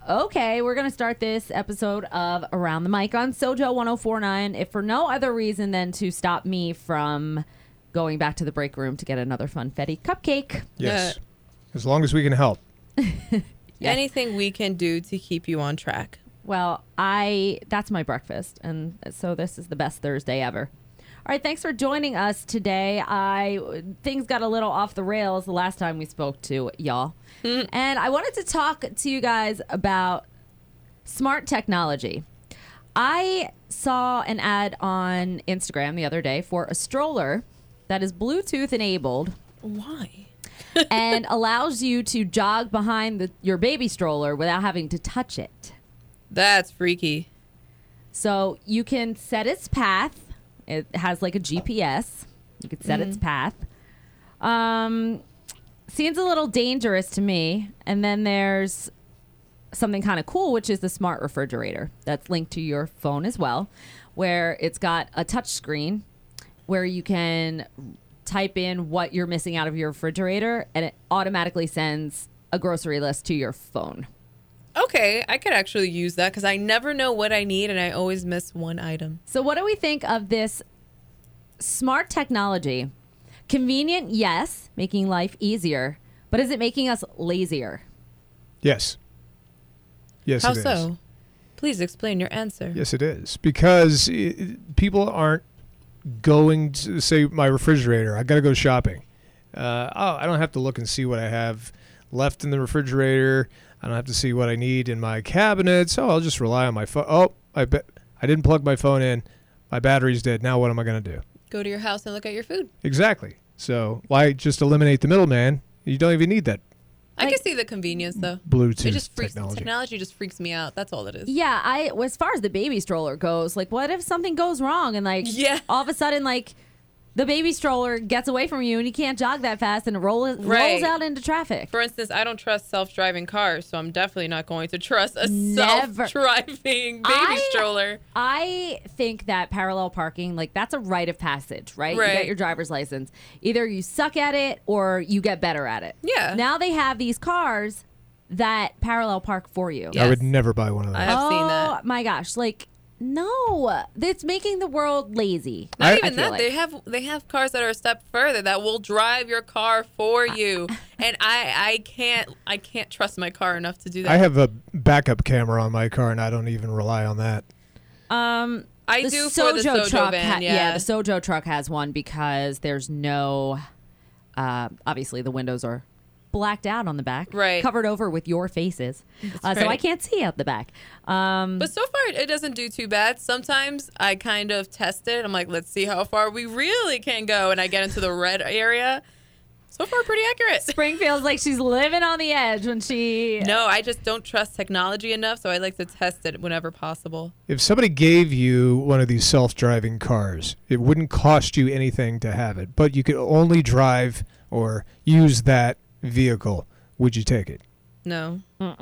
Okay, we're going to start this episode of Around the Mic on Sojo 1049, if for no other reason than to stop me from going back to the break room to get another Funfetti cupcake. Yes. As long as we can help. Anything we can do to keep you on track. Well, that's my breakfast, and so this is the best Thursday ever. All right, thanks for joining us today. Things got a little off the rails the last time we spoke to y'all. And I wanted to talk to you guys about smart technology. I saw an ad on Instagram the other day for a stroller that is Bluetooth enabled. Why? And allows you to jog behind your baby stroller without having to touch it. That's freaky. So you can set its path. It has like a GPS. You could set its path. Seems a little dangerous to me. And then there's something kind of cool, which is the smart refrigerator that's linked to your phone as well, where it's got a touch screen where you can type in what you're missing out of your refrigerator, and it automatically sends a grocery list to your phone. Okay, I could actually use that because I never know what I need and I always miss one item. So what do we think of this smart technology? Convenient, yes, making life easier, but is it making us lazier? Yes. Yes, How it is. so? Please explain your answer. Yes, it is. Because people aren't going to say my refrigerator. I got to go shopping. I don't have to look and see what I have left in the refrigerator. I don't have to see what I need in my cabinets. I'll just rely on my phone. Oh, I didn't plug my phone in. My battery's dead. Now what am I going to do? Go to your house and look at your food. Exactly. So why just eliminate the middleman? You don't even need that I can see the convenience, though. Bluetooth It just freaks, technology. technology just freaks me out. That's all it is. Yeah, as far as the baby stroller goes, like, what if something goes wrong and, like, all of a sudden, like, the baby stroller gets away from you and you can't jog that fast and it rolls out into traffic? For instance, I don't trust self-driving cars, so I'm definitely not going to trust a Never. self-driving baby stroller. I think that parallel parking, like, that's a rite of passage, right? Right. You get your driver's license. Either you suck at it or you get better at it. Yeah. Now they have these cars that parallel park for you. Yes. I would never buy one of those. I have seen Oh that. my gosh, like, no, it's making the world lazy. Not I even feel that. like. They have cars that are a step further that will drive your car for you. And I can't trust my car enough to do that. I have a backup camera on my car, and I don't even rely on that. I The do for the Sojo truck van, the Sojo truck has one because there's no, obviously the windows are blacked out on the back, Right. covered over with your faces, so I right. can't see out the back. But so far, it doesn't do too bad. Sometimes I kind of test it. I'm like, let's see how far we really can go. And I get into the red area. So far, pretty accurate. Spring feels like she's living on the edge when she... No, I just don't trust technology enough, so I like to test it whenever possible. If somebody gave you one of these self-driving cars, it wouldn't cost you anything to have it, but you could only drive or use that vehicle. Would you take it? No.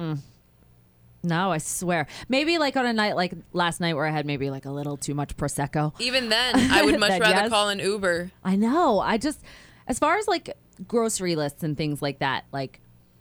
No, I swear. Maybe like on a night like last night where I had maybe like a little too much Prosecco. Even then, I would much That rather yes. call an Uber. I know. I just, as far as like grocery lists and things like that, like,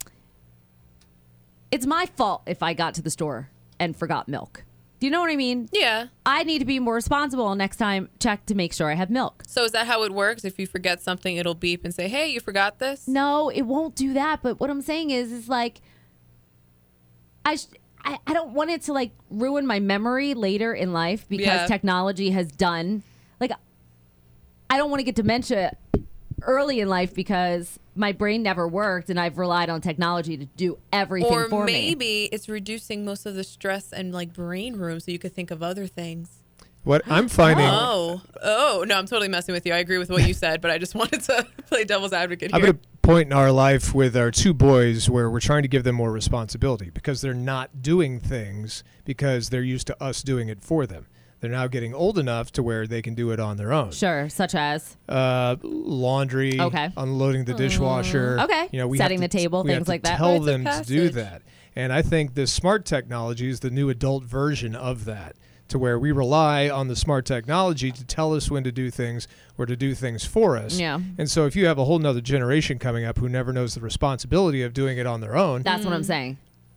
it's my fault if I got to the store and forgot milk. Do you know what I mean? Yeah. I need to be more responsible next time. Check to make sure I have milk. So is that how it works? If you forget something, it'll beep and say, hey, you forgot this? No, it won't do that. But what I'm saying is like, I don't want it to like ruin my memory later in life because Yeah. technology has done, like, I don't want to get dementia early in life because my brain never worked and I've relied on technology to do everything Or for me. maybe it's reducing most of the stress and like brain room so you could think of other things. What I'm finding... Oh, no, I'm totally messing with you. I agree with what you said, but I just wanted to play devil's advocate I'm here. at a point in our life with our two boys where we're trying to give them more responsibility because they're not doing things because they're used to us doing it for them. They're now getting old enough to where they can do it on their own. Sure, such as Laundry, Okay. unloading the dishwasher. Okay. We Setting have the table, we things have to like that. Tell Rites of them to do passage. that. And I think the smart technology is the new adult version of that, to where we rely on the smart technology to tell us when to do things or to do things for us. Yeah. And so if you have a whole nother generation coming up who never knows the responsibility of doing it on their own, that's what I'm saying.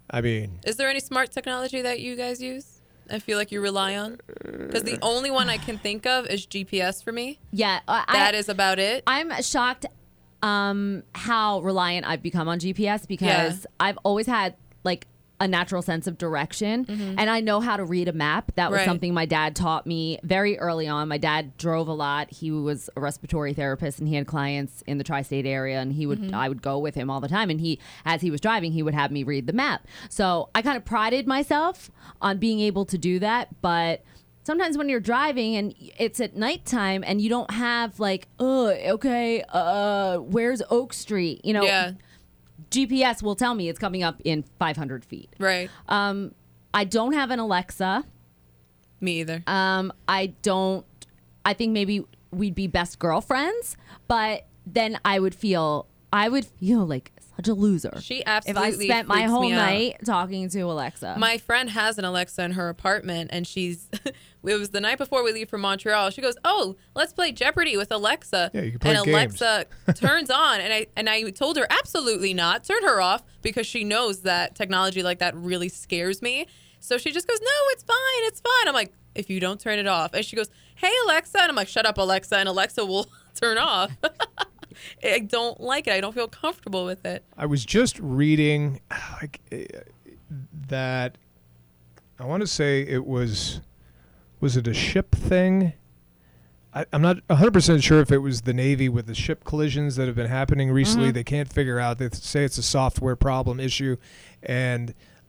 I mean, Is there any smart technology that you guys use? I feel like you rely on? Because the only one I can think of is GPS for me. Yeah, That is about it. I'm shocked how reliant I've become on GPS because Yeah. I've always had like a natural sense of direction and I know how to read a map. That was Right. something my dad taught me very early on. My dad drove a lot. He was a respiratory therapist and he had clients in the tri-state area and he would I would go with him all the time and as he was driving he would have me read the map. So I kind of prided myself on being able to do that, but sometimes when you're driving and it's at nighttime and you don't have like, where's Oak Street? You know, Yeah. GPS will tell me it's coming up in 500 feet. Right. I don't have an Alexa. Me either. I think maybe we'd be best girlfriends, but then I would feel like such a loser. She if I absolutely spent my freaks whole me out. night talking to Alexa. My friend has an Alexa in her apartment, and it was the night before we leave for Montreal. She goes, "Oh, let's play Jeopardy with Alexa." Yeah, you can play and games. Alexa turns on, and I told her absolutely not. Turn her off because she knows that technology like that really scares me. So she just goes, "No, it's fine, it's fine." I'm like, "If you don't turn it off," and she goes, "Hey Alexa," and I'm like, "Shut up, Alexa," and Alexa will turn off. I don't like it. I don't feel comfortable with it. I was just reading that I want to say it was it a ship thing? I'm not 100% sure if it was the Navy with the ship collisions that have been happening recently. They can't figure out. They say it's a software problem issue, and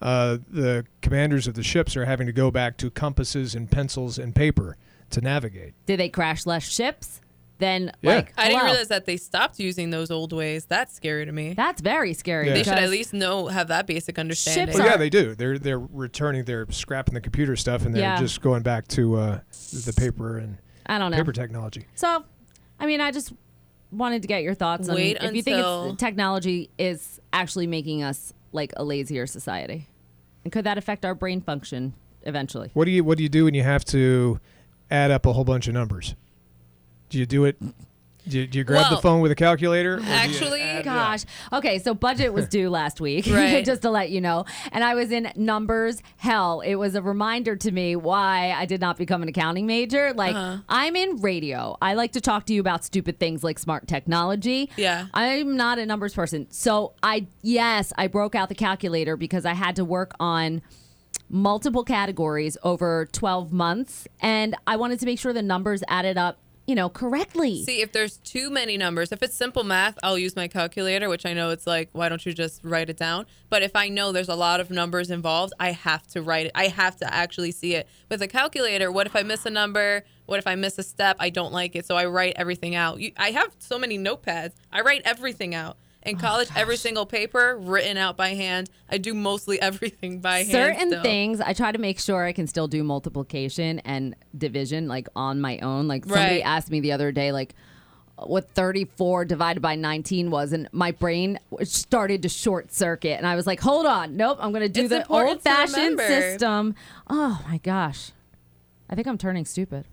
the commanders of the ships are having to go back to compasses and pencils and paper to navigate. Did they crash less ships? Then, Yeah. like, I didn't hello. realize that they stopped using those old ways. That's scary to me. That's very scary. Yeah. They should because at least have that basic understanding. Ships Well, are- yeah, they do. They're returning. They're scrapping the computer stuff, and they're Yeah. just going back to the paper and I don't know. paper technology. So, I mean, I just wanted to get your thoughts on Wait if you think until- it's, technology is actually making us like a lazier society, and could that affect our brain function eventually? What do you do when you have to add up a whole bunch of numbers? Do you do it? Do you grab the Well, phone with a calculator? Or actually, do you add it up? Gosh. Okay, so budget was due last week, Right. just to let you know. And I was in numbers hell. It was a reminder to me why I did not become an accounting major. Like, I'm in radio. I like to talk to you about stupid things like smart technology. Yeah. I'm not a numbers person. So I broke out the calculator because I had to work on multiple categories over 12 months. And I wanted to make sure the numbers added up, correctly. See, if there's too many numbers, if it's simple math, I'll use my calculator, which I know it's like, why don't you just write it down? But if I know there's a lot of numbers involved, I have to write it. I have to actually see it. With a calculator, what if I miss a number? What if I miss a step? I don't like it, so I write everything out. I have so many notepads. I write everything out. In college, every single paper written out by hand. I do mostly everything by hand. Certain still. things I try to make sure I can still do multiplication and division like on my own. Like somebody Right. asked me the other day like what 34 divided by 19 was, and my brain started to short circuit and I was like, hold on, nope, I'm gonna do It's the important to old-fashioned remember. system. Oh my gosh, I think I'm turning stupid.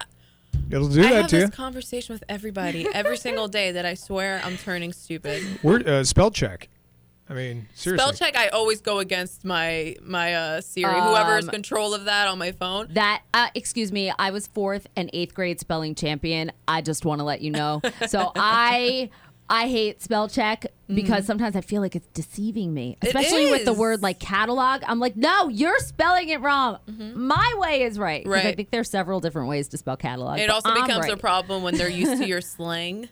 It'll do I that have to you. this conversation with everybody every single day that I swear I'm turning stupid. Word spell check. I mean, seriously. Spell check, I always go against my Siri, whoever is control of that on my phone. That, excuse me, I was 4th and 8th grade spelling champion. I just want to let you know. So I hate spell check because sometimes I feel like it's deceiving me, especially with the is. word like catalog. I'm like, no, you're spelling it wrong. My way is right. 'Cause I Right. think there's several different ways to spell catalog. It but also I'm becomes a right. problem when they're used to your slang.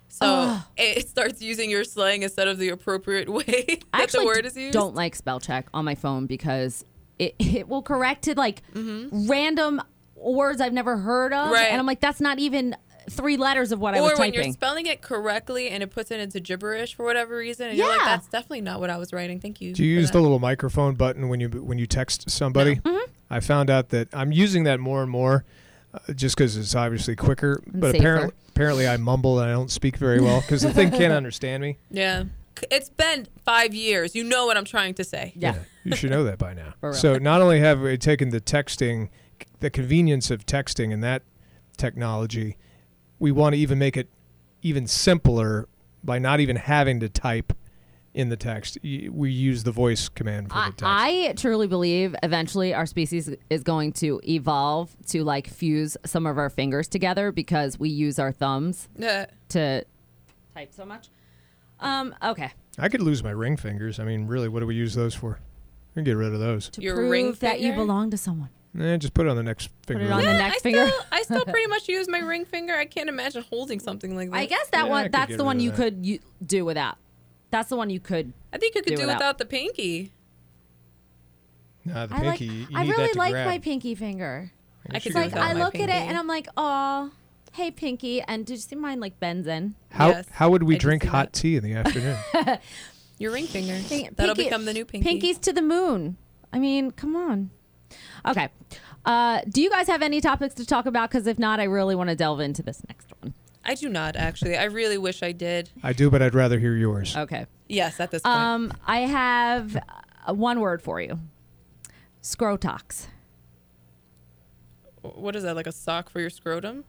So it starts using your slang instead of the appropriate way I that the actually word is used. don't like spell check on my phone because it will correct to like random words I've never heard of. Right. And I'm like, that's not even 3 letters of what I Or was when you're typing. spelling it correctly and it puts it into gibberish for whatever reason, and you're like, Yeah. that's definitely not what I was writing. Thank you. Do you for use that." the little microphone button when you text somebody? Mm-hmm. I found out that I'm using that more and more, just because it's obviously quicker. But safer. apparently I mumble and I don't speak very well because the thing can't understand me. Yeah. It's been 5 years. You know what I'm trying to say. Yeah. You should know that by now. For real. So not only have we taken the texting, the convenience of texting and that technology, we want to even make it even simpler by not even having to type in the text. We use the voice command for the text. I truly believe eventually our species is going to evolve to like fuse some of our fingers together because we use our thumbs to type so much. Okay. I could lose my ring fingers. I mean, really, what do we use those for? We can get rid of those. To Your prove ring that you finger? belong to someone. Just put it on the next finger. it on the next I finger. I still pretty much use my ring finger. I can't imagine holding something like that. I guess Yeah, I one could that's get the rid one of you that. could do without. That's the one you could. I think you could Do do without. without the pinky. Nah, the I like. pinky. You I need that really to like grab. my pinky finger. I It's could like do without I my look at it pinky. and I'm like, oh, hey pinky, and did you see mine like bends in? How Yes, how would we I did drink see hot that. tea in the afternoon? Your ring finger. That'll Pinky- become the new pinky. Pinkies to the moon. I mean, come on. Okay. Do you guys have any topics to talk about? Because if not, I really want to delve into this next one. I do not actually. I really wish I did. I do, but I'd rather hear yours. Okay. Yes, at this point. I have one word for you. Scrotox. What is that? Like a sock for your scrotum?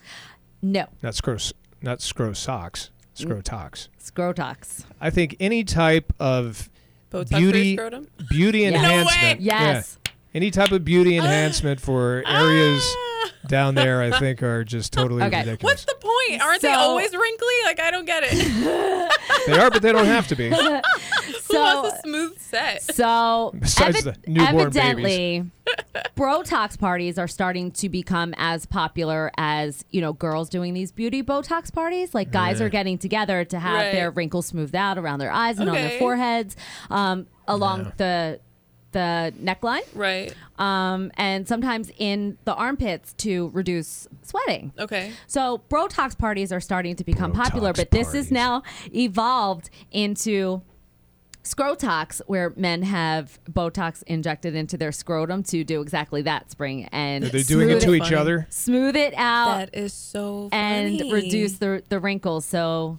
No. Not scro socks. Scrotox. Scrotox. I think any type of Botox for beauty your scrotum? beauty Yes. enhancement. way. Yes. Yeah. Any type of beauty enhancement for areas Ah! down there, I think, are just totally Okay. ridiculous. What's the point? Aren't they So- always wrinkly? Like I don't get it. They are, but they don't have to be. Who So, wants a smooth set? so Besides the newborn evidently, Botox parties are starting to become as popular as, girls doing these beauty Botox parties. Like guys Yeah. are getting together to have Right. their wrinkles smoothed out around their eyes and on their Okay. foreheads, along the neckline. Right. And sometimes in the armpits to reduce sweating. Okay. So Botox parties are starting to become Botox popular, but this parties. is now evolved into Scrotox, where men have Botox injected into their scrotum to do exactly that, Spring, and Are they doing it smooth to it each funny. other? smooth it out That is so and funny. reduce the wrinkles. So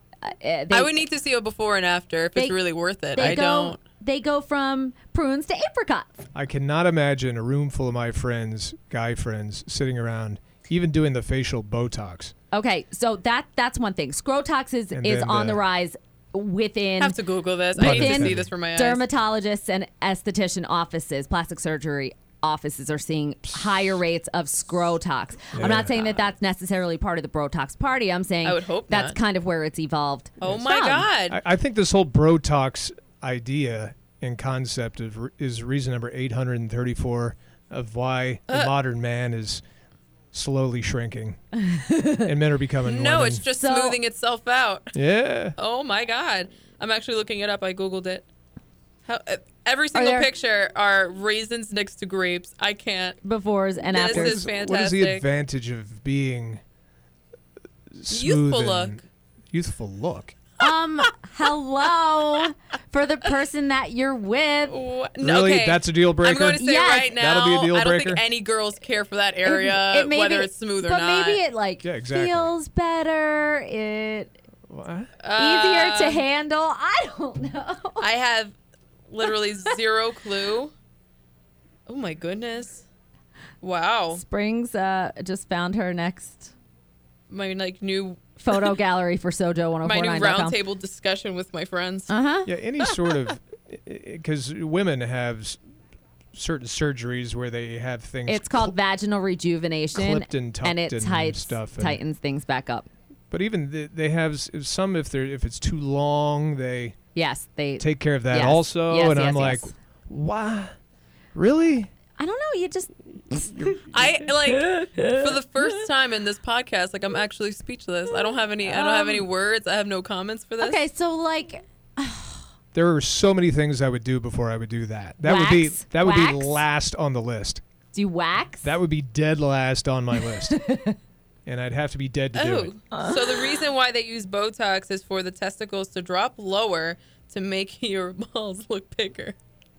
I would need to see a before and after if They- it's really worth it. they I go don't. they go from prunes to apricots. I cannot imagine a room full of my friends, guy friends, sitting around, even doing the facial Botox. Okay, so that's one thing. Scrotox is And is then on the- the rise within Have to Google this. I need to within see this for my eyes. dermatologists and esthetician offices, plastic surgery offices are seeing higher rates of scrotox. Yeah. I'm not saying that that's necessarily part of the Botox party. I'm saying I would hope that's not. kind of where it's evolved. Oh my from. God. I think this whole Brotox idea and concept is reason number 834 of why the modern man is slowly shrinking and men are becoming No, women. it's just So- smoothing itself out. Yeah. Oh my God. I'm actually looking it up. I Googled it. Every single there- picture are raisins next to grapes. I can't. Befores and This afters. is What is the fantastic. advantage of being smooth Youthful and look. Youthful look. Hello for the person that you're with. Really? Okay. That's a deal breaker? I'm going to say Yes. right now, That'll be a deal I don't breaker? think any girls care for that area, It whether it's smooth or but not. maybe it like Yeah, exactly. feels better. It What? easier to handle. I don't know. I have literally zero clue. Oh my goodness. Wow. Springs just found her next My new photo gallery for Sojo1049.com. my new roundtable discussion with my friends. Uh-huh. Yeah, any sort of because women have certain surgeries where they have things. It's called vaginal rejuvenation, clipped and tucked and it and tights, stuff, and- tightens things back up. But even they have some if it's too long, they Yes, they. take care of that yes. also. Yes, and yes, I'm like, yes. why? Really? I don't know. You just. I like for the first time in this podcast, like I'm actually speechless. I don't have any words. I have no comments for this. Okay, so like, There are so many things I would do before I would do that. That Wax? would be Wax? last on the list. do you wax? That would be dead last on my list. And I'd have to be dead to do it. Oh, so the reason why they use Botox is for the testicles to drop lower to make your balls look bigger.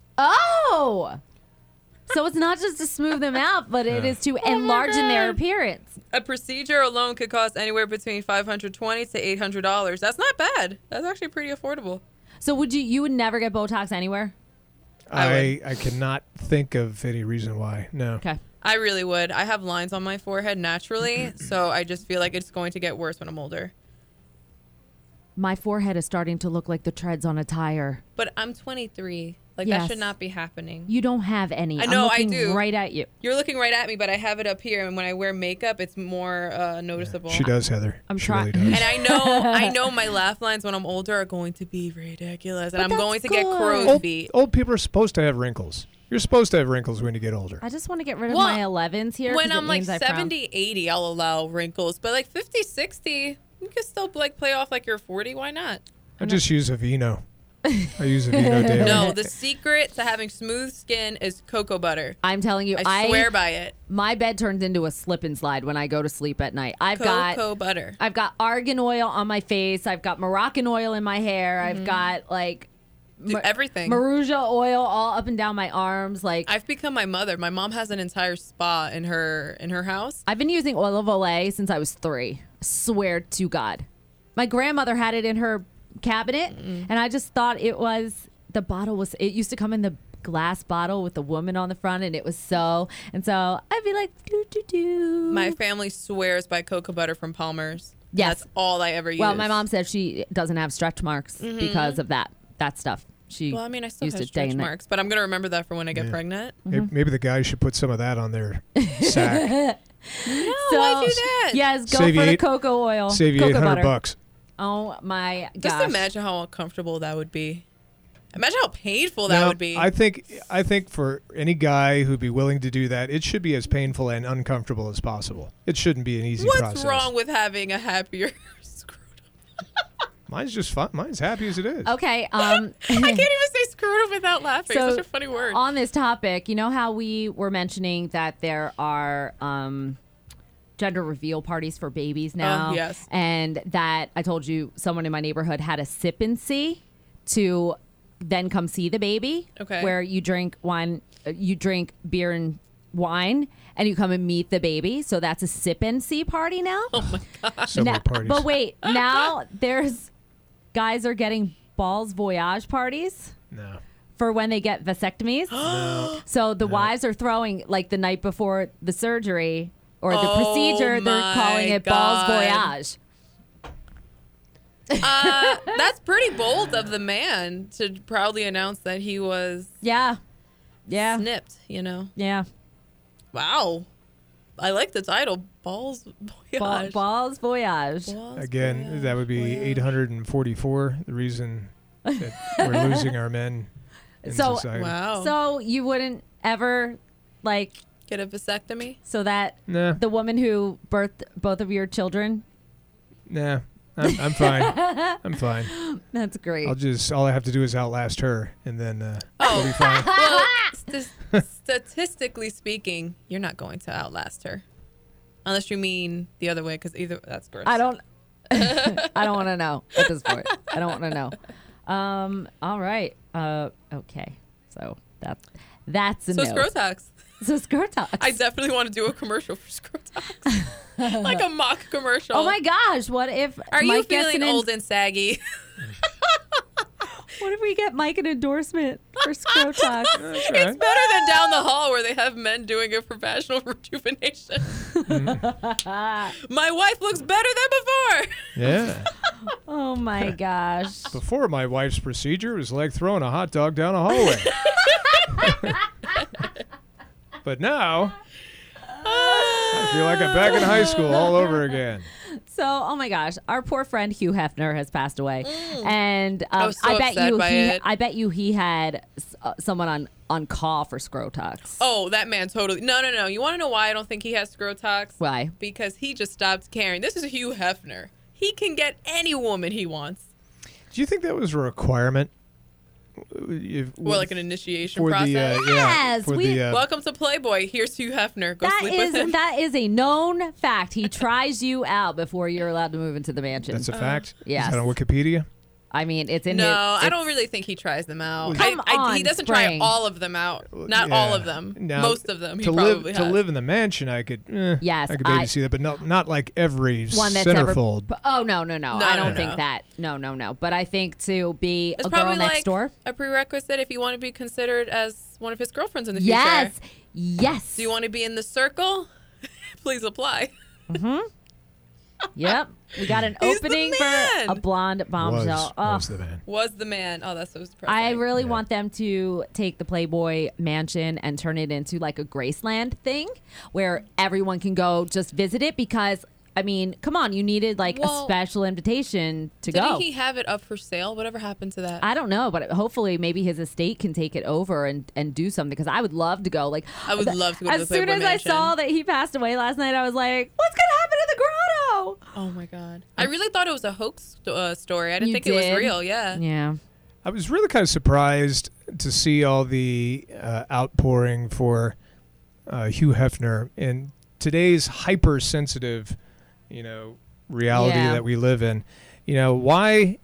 Oh. So it's not just to smooth them out, but it is to enlarge in their God. appearance. A procedure alone could cost anywhere between $520 to $800. That's not bad. That's actually pretty affordable. So you would never get Botox anywhere? I I cannot think of any reason why. No. Okay. I really would. I have lines on my forehead naturally, so I just feel like it's going to get worse when I'm older. My forehead is starting to look like the treads on a tire. But I'm 23. Like, Yes. that should not be happening. You don't have any. I know, I'm I looking do. right at you. You're looking right at me, but I have it up here, and when I wear makeup, it's more noticeable. She does, Heather. I'm She trying- really does. And I know my laugh lines when I'm older are going to be ridiculous, and But I'm that's going to get good. crow's feet. Old people are supposed to have wrinkles. You're supposed to have wrinkles when you get older. I just want to get rid of Well, my 11s here. When 'cause it I'm like means I frown. 70, 80, I'll allow wrinkles, but like 50, 60, you can still like play off like you're 40. Why not? I just use Aveeno. I use Aveeno daily. No, the secret to having smooth skin is cocoa butter. I'm telling you, I swear by it. my bed turns into a slip and slide when I go to sleep at night. I've Cocoa butter. got argan oil on my face. I've got Moroccan oil in my hair. I've got like Dude, everything. Maruja oil all up and down my arms. Like I've become my mother. My mom has an entire spa in her house. I've been using oil of Olay since I was 3. Swear to God. My grandmother had it in her cabinet, and I just thought it used to come in the glass bottle with the woman on the front, and it was so. And so I'd be like, do, do, do. My family swears by cocoa butter from Palmer's. Yes. That's all I ever use. Well, my mom said she doesn't have stretch marks because of that stuff. She Well, I mean, I still used have it day stretch and night. marks, but I'm going to remember that for when I get Yeah. pregnant. Maybe the guys should put some of that on their sack. No, why do that? Yes, go Save you for the eight- cocoa oil. Save you cocoa $800. butter. Oh my gosh. Just imagine how uncomfortable that would be. Imagine how painful that Now, would be. I think for any guy who'd be willing to do that, it should be as painful and uncomfortable as possible. It shouldn't be an easy What's process. wrong with having a happier scrotum? Mine's just fun. Mine's happy as it is. Okay. I can't even say scrotum without laughing. So, It's such a funny word. On this topic, you know how we were mentioning that there are gender reveal parties for babies now? Yes. And that I told you someone in my neighborhood had a sip and see to then come see the baby. Okay. Where you drink wine, you drink beer and wine, and you come and meet the baby. So that's a sip and see party now. Oh my god. Several parties. But wait, now there's guys are getting balls voyage parties No. for when they get vasectomies. So the wives are throwing like the night before the surgery or the Oh procedure, they're my calling it balls God. voyage. That's pretty bold of the man to proudly announce that he was Yeah. Yeah. snipped, you know. Yeah. Wow. I like the title, Balls Voyage. Balls voyage. Balls Again, Voyage. that would be 844. The reason that we're losing our men in So- society. Wow. So you wouldn't ever like Get a vasectomy? so that Nah, the woman who birthed both of your children, nah. I'm fine. I'm fine. that's great. All I have to do is outlast her, and then we'll be fine. Well, statistically speaking, you're not going to outlast her. Unless you mean the other way, because either that's gross. I don't I don't want to know at this point. I don't want to know. All right. Okay. So that's a So no. Scrotox. So Scrotox. I definitely want to do a commercial for Scrotox. Like a mock commercial. Oh my gosh! What if Are you Mike gets feeling an old and saggy? What if we get Mike an endorsement for Scrotox? That's all It's right. better than down the hall where they have men doing it for vaginal rejuvenation. My wife looks better than before. Yeah. Oh my gosh! Before my wife's procedure, it was like throwing a hot dog down a hallway. But now, I feel like I'm back in high school all over again. So, oh my gosh, our poor friend Hugh Hefner has passed away, and I was so upset by it. I bet you he had someone on call for Scrotox. Oh, that man totally. No. You want to know why I don't think he has Scrotox? Why? Because he just stopped caring. This is Hugh Hefner. He can get any woman he wants. Do you think that was a requirement? Or like an initiation for process. Yes, for we- the, Welcome to Playboy. Here's Hugh Hefner. Go sleep with him. That is a known fact. He tries you out before you're allowed to move into the mansion. that's a fact. yes. Is that on Wikipedia? I mean, it's in No, his, I don't it's- really think he tries them out. Come on, he doesn't Spring. try all of them out. Not Yeah. all of them. Now, Most of them. He to probably live has. to live in the mansion, I could. Yes, I could maybe see that, but not like every one that's centerfold. ever. Oh no! I don't no. think that. No. But I think to be It's a girl probably next like door. a prerequisite if you want to be considered as one of his girlfriends in the future. Yes. Do you want to be in the circle? Please apply. Yep. We got an He's the opening man. for a blonde bombshell. Was the man. Was the man. Oh, that's so depressing. I really Yeah. want them to take the Playboy Mansion and turn it into like a Graceland thing where everyone can go just visit it because, I mean, come on, you needed like a Well, special invitation to Didn't go. he have it up for sale? Whatever happened to that? I don't know, but hopefully maybe his estate can take it over and do something because I would love to go. Like I would love to go to the as soon Playboy as Mansion. I saw that he passed away last night, I was like, what's going to happen to the grotto? Oh my god! I really thought it was a hoax story. I didn't You think it was did? real. Yeah. Yeah. I was really kind of surprised to see all the outpouring for Hugh Hefner in today's hypersensitive, reality Yeah. that we live in. Why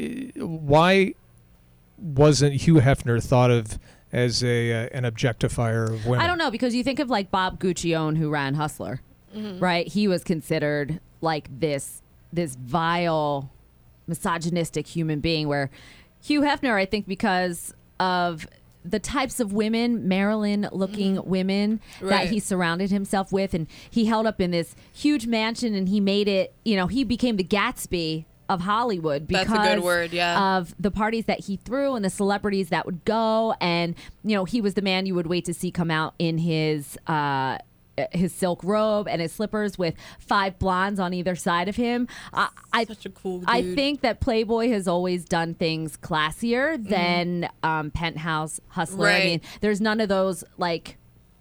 wasn't Hugh Hefner thought of as an objectifier of women? I don't know because you think of like Bob Guccione who ran Hustler, right? He was considered like this vile, misogynistic human being. Where Hugh Hefner, I think, because of the types of women, Marilyn-looking women that Right. he surrounded himself with, and he held up in this huge mansion, and he made it. He became the Gatsby of Hollywood because That's a good word, yeah. of the parties that he threw and the celebrities that would go, and he was the man you would wait to see come out in his silk robe and his slippers with 5 blondes on either side of him. Such a cool dude. I think that Playboy has always done things classier than Penthouse, Hustler. I Right. mean, there's none of those like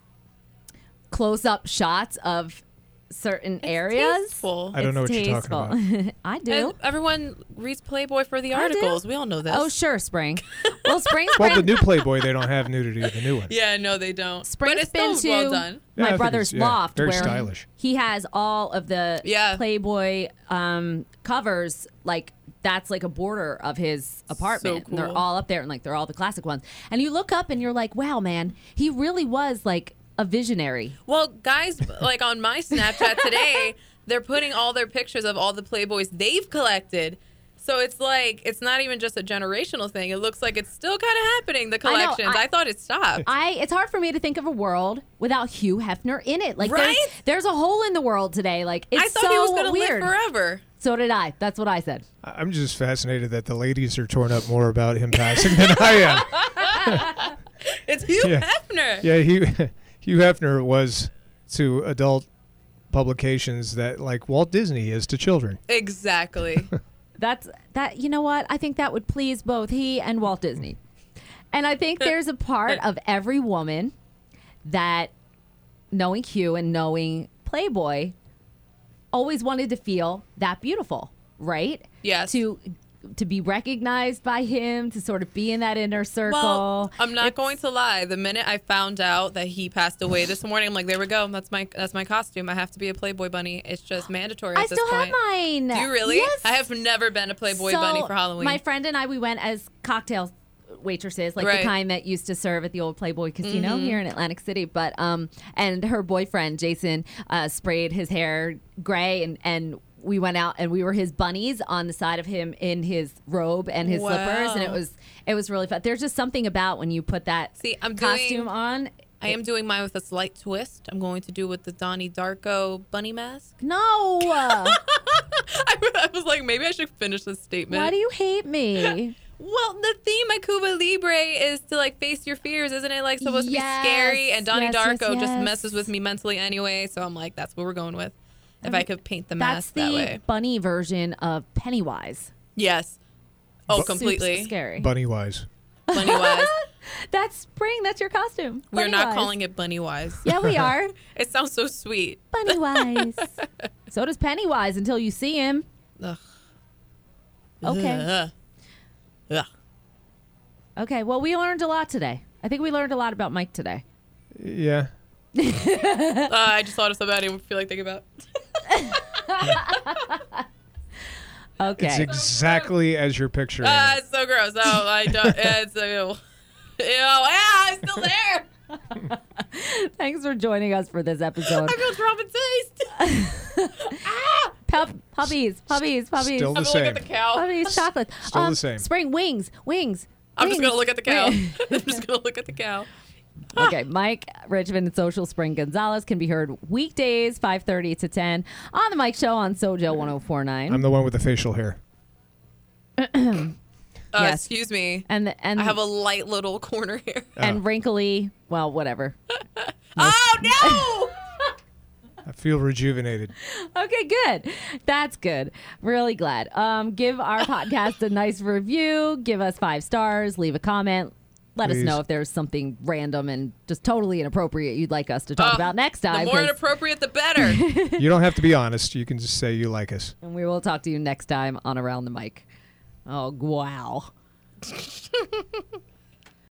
close-up shots of certain areas. Tasteful. I don't know what you're talking about. about. I do. And everyone reads Playboy for the I do. articles. We all know this. Oh, sure, Spring. Well, Spring's Well, the been, new Playboy, they don't have nudity in the new one. Yeah, no, they don't. Spring's but it's been still to well done. Yeah, I my think brother's it's- yeah, loft very where stylish. he has all of the Yeah. Playboy covers. Like that's like a border of his apartment. So And they're cool. all up there, and like they're all the classic ones. And you look up and you're like, wow, man, he really was like a visionary. Well, guys, like on my Snapchat today, they're putting all their pictures of all the Playboys they've collected. So it's like, it's not even just a generational thing. It looks like it's still kind of happening, the I know, collections. I thought it stopped. It's hard for me to think of a world without Hugh Hefner in it. Like Right? there's a hole in the world today. Like it's I thought so he was going to weird. live forever. So did I. That's what I said. I'm just fascinated that the ladies are torn up more about him passing than I am. It's Hugh Yeah. Hefner. Yeah, Hugh Hefner was to adult publications that like Walt Disney is to children. Exactly. That you know what? I think that would please both he and Walt Disney. And I think there's a part of every woman that knowing Hugh and knowing Playboy always wanted to feel that beautiful, right? Yes. To be recognized by him, to sort of be in that inner circle. Well, I'm not It's- going to lie. The minute I found out that he passed away this morning, I'm like, there we go. That's my costume. I have to be a Playboy bunny. It's just mandatory I at this still have point. mine. Do you really? Yes. I have never been a Playboy So, bunny for Halloween. My friend and I, we went as cocktail waitresses, like Right. Mm-hmm. the kind that used to serve at the old Playboy Casino here in Atlantic City. But and her boyfriend Jason sprayed his hair gray, and we went out and we were his bunnies on the side of him in his robe and his slippers, and Wow. it was really fun. There's just something about when you put that See, I'm costume doing- on. I am doing mine with a slight twist. I'm going to do with the Donnie Darko bunny mask. No, I was like, maybe I should finish this statement. why do you hate me? Well, the theme at Cuba Libre is to like face your fears, isn't it? Like supposed to be Yes, scary, and Donnie yes, Darko yes, just yes. messes with me mentally anyway. So I'm like, that's what we're going with. If I could paint the That's mask the that way, bunny version of Pennywise. yes. Oh, Bu- completely. Super scary. Bunny wise. Bunny wise. That's Spring. That's your costume. We're not Pennywise. calling it bunny wise. Yeah, we are. It sounds so sweet. Pennywise. So does Pennywise until you see him. Ugh. Okay. Ugh. Ugh. Okay. Well, we learned a lot today. I think we learned a lot about Mike today. Yeah. I just thought of somebody I would feel like thinking about. Okay. It's exactly as you're picturing it. It's so gross. Oh, I don't. It's ew. Ew. Yeah, I'm still there. Thanks for joining us for this episode. I feel traumatized. Puppies. Still the I'm gonna look same. at the cow. Puppies, chocolates. Still the same. Spring, wings. I'm just gonna Wings. look at the cow. I'm just gonna look at the cow. Okay, Mike Richmond and Social Spring Gonzalez can be heard weekdays 5:30 to 10 on the Mike Show on Sojo 1049. I'm the one with the facial hair. Yes. Excuse me. And I have a light little corner here. and wrinkly, well, whatever. Oh no! I feel rejuvenated. Okay, good. That's good. Really glad. Give our podcast a nice review. Give us 5 stars. Leave a comment. Let us Please. know if there's something random and just totally inappropriate you'd like us to talk about next time. The more 'cause- inappropriate, the better. You don't have to be honest. You can just say you like us. and we will talk to you next time on Around the Mic. Oh, wow.